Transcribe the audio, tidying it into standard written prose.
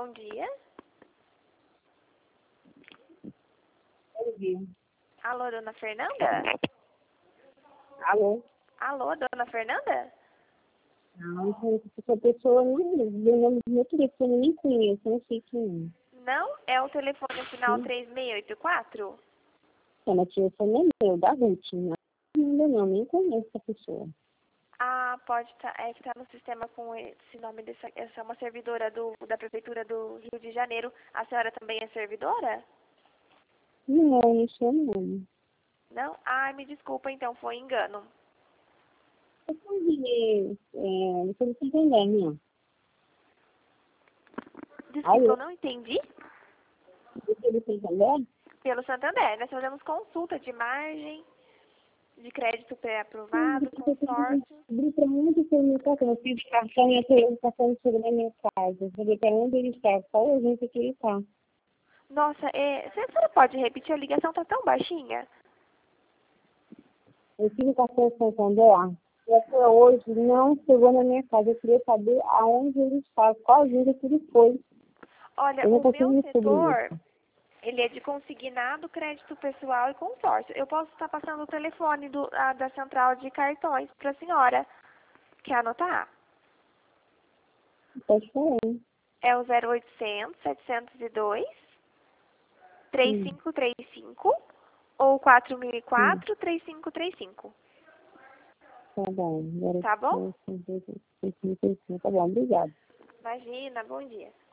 bom dia. Bom dia. Alô, dona Fernanda? Alô? Alô, dona Fernanda? Não, essa pessoa não deu o nome do meu telefone, nem conheço, não sei quem Não? É o telefone final é. 3684? Mas o telefone é meu, da Ruth, não, nem conheço essa pessoa. Ah, pode estar. É que tá no sistema com esse nome dessa. Essa é uma servidora da Prefeitura do Rio de Janeiro. A senhora também é servidora? Não sou não. Não? Ai, me desculpa, então, foi engano. Eu convidei, não estou entendendo, não. Desculpa, Alô? eu não entendi. Você está entendendo? Pelo Santander, nós fazemos consulta de margem, de crédito pré-aprovado, consórcio. Descobri para onde foi meu cartão. Eu fiz cartão e eu passando sobre a minha casa. Eu falei para onde ele está, qual agência que ele está. Nossa, a senhora pode repetir? A ligação tá tão baixinha. Eu fiz o cartão Santander e até hoje não chegou na minha casa. Eu queria saber aonde ele está, qual agência que ele foi. Olha, Eu não o meu consigo descobrir setor, isso. ele é de consignado, crédito pessoal e consórcio. Eu posso estar passando o telefone da central de cartões para a senhora. Quer anotar? Pode falar. É o 0800 702 Sim, 3535 ou sim. 4004 3535. Tá bom. Agora, Tá bom? tá bom, obrigada. Imagina, bom dia.